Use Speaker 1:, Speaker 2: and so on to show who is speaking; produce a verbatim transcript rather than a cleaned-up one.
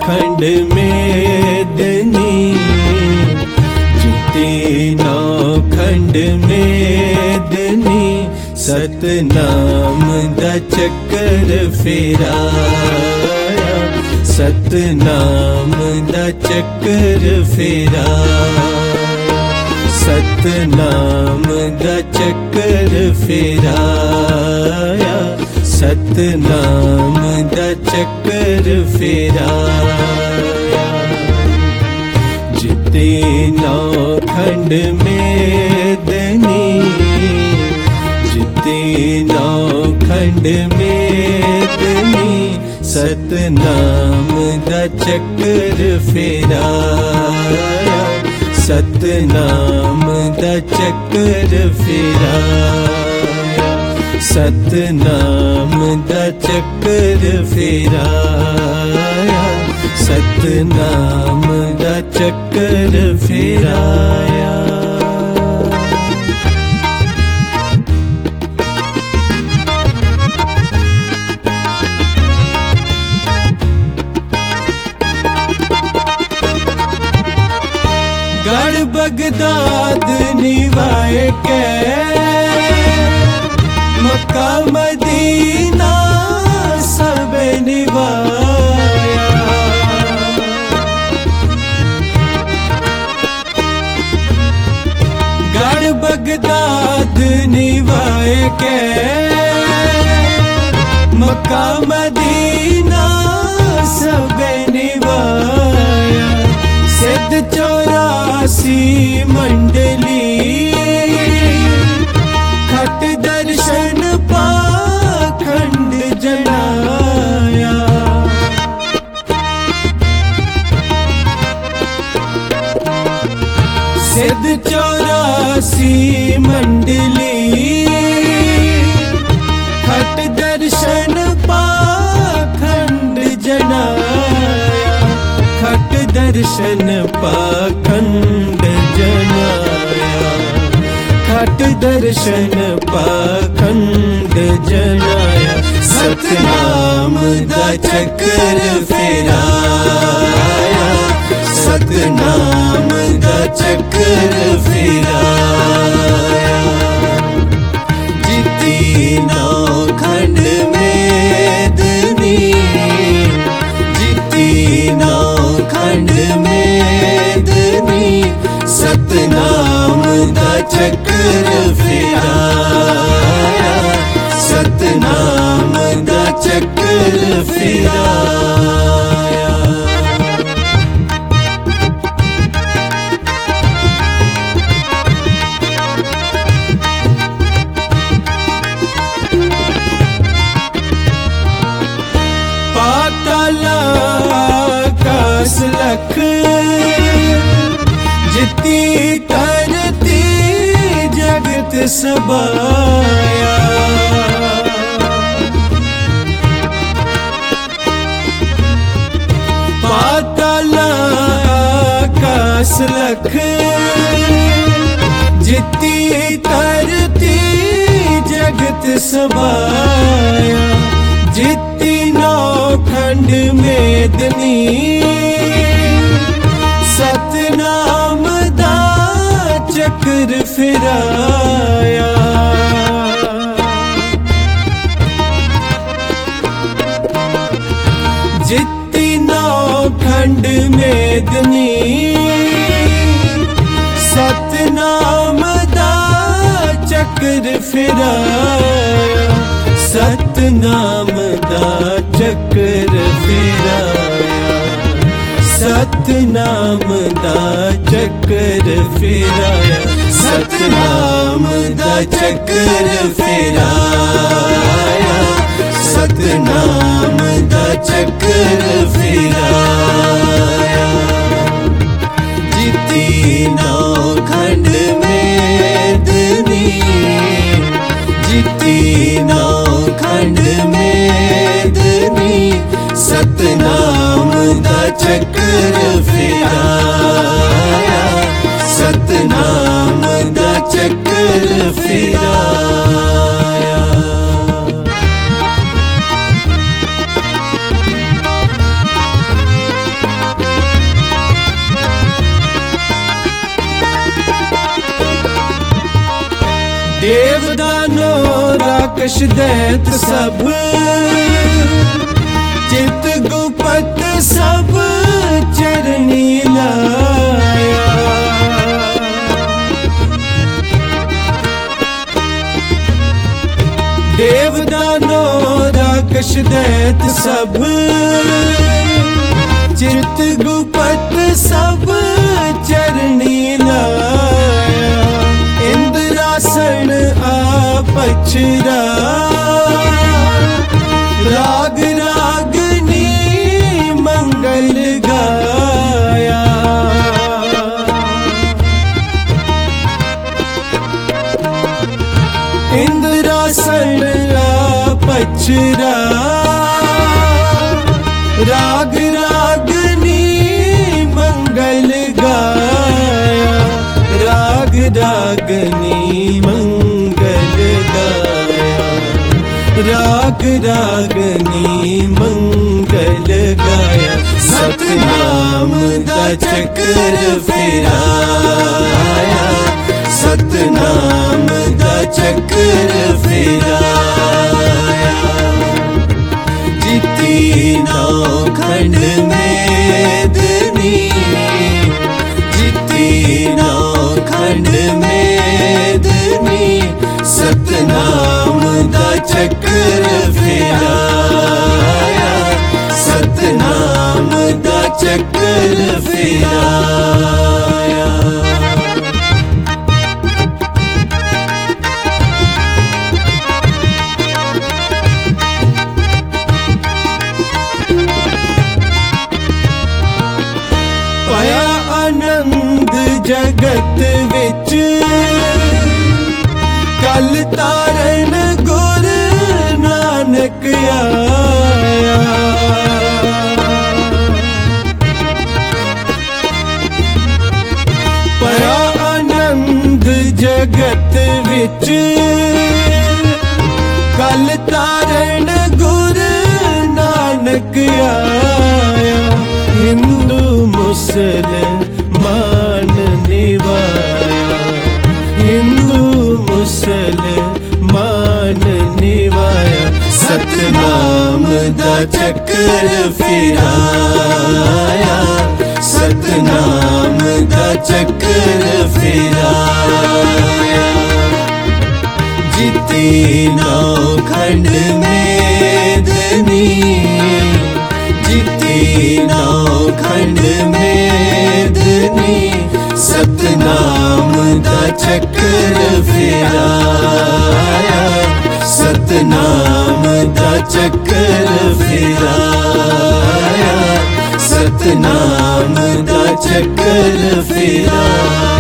Speaker 1: खंड मेदनी, जिते नौ खंड मेदनी, सतनाम दा चक्कर फेराया, सतनाम दा चक्कर फेराया, सतनाम दा चक्कर फेराया, सतनाम दा चक्कर फेराया। जिते नौ खंड मेदनी, जिते नौ खंड मेदनी, सतनाम दा चक्कर फेराया, सतनाम दा चक्कर फेराया, सतनाम दा चक्कर फेराया, सतनाम दा चक्कर फेराया। गढ़ बगदाद निवाए के, मक्का मदीना सब निवाया, गढ़ बगदाद निवाए के, मक्का मदीना सब निवाया, सिद्ध चौरासी मंडली, खट दर्शन पाखंड जनाया, सिद्ध चौरासी मंडली, खट दर्शन पाखंड जनाया, खट दर्शन पाखंड जनाया, खट दर्शन पाखंड जनाया, सतनाम दा चक्कर फेराया, सतनाम दा चक्कर फेराया। जिते नौ खंड मेदनी, जिते नौ खंड मेदनी, सतनाम दा चक्कर फेराया, सतनाम दा चक्कर फेराया। पाताल आकाश लख, जिती करती जगत सबाया, पाताल आकाश लख, जिती करती जगत सबाया, जिती नौ खंड मेदनी, सतनाम दा चक्कर फेराया, जिती नौ खंड मेदनी, सतनाम दा चक्कर फेराया, सतनाम दा चक्कर फेराया, सतनाम दा चक्कर फेराया, सतनाम दा चक्कर फेराया, सतनाम दा चक्कर फेराया। जिती नौ खंड मेदनी, जिती नौ खंड मेदनी, सतनाम दा चक्कर फेराया, सतनाम दा चक्कर फेराया। राकश दैत सब चित गुपत सब चरनी लाया। देवदानो राकश दैत सब चित गुपत सब चरनी लाया। इंद्रासन आपछरा राग रागनी मंगल गाया। इंद्रासन आपछरा राग रागनी मंगल गाया। राग रागनी मंगल गाया। राग रागनी मंगल गाया। सतनाम दा चक्र फिराया। सतनाम दा चक्र फिराया। जिती नौ खंड मेदनी जिती नौ खंड मेदनी सतनाम दा चक्र फिराया। सतनाम दा चक्र फिराया। पाया आनंद जगत विच कल तारन गुर नानक आया। पाया आनंद जगत विच कल तारन गुर नानक आया। हिंदू मुसलमान निवाया। हिंदू मुसलमान निवाया। सतनाम दा चक्र फिराया। सतनाम दा चक्र फिराया। जिती नौ खंड मेदनी जिती नौ खंड मेदनी सतनाम दा चक्र फिराया। सतनाम दा चक्र फिराया। सतनाम दा चक्र फिराया।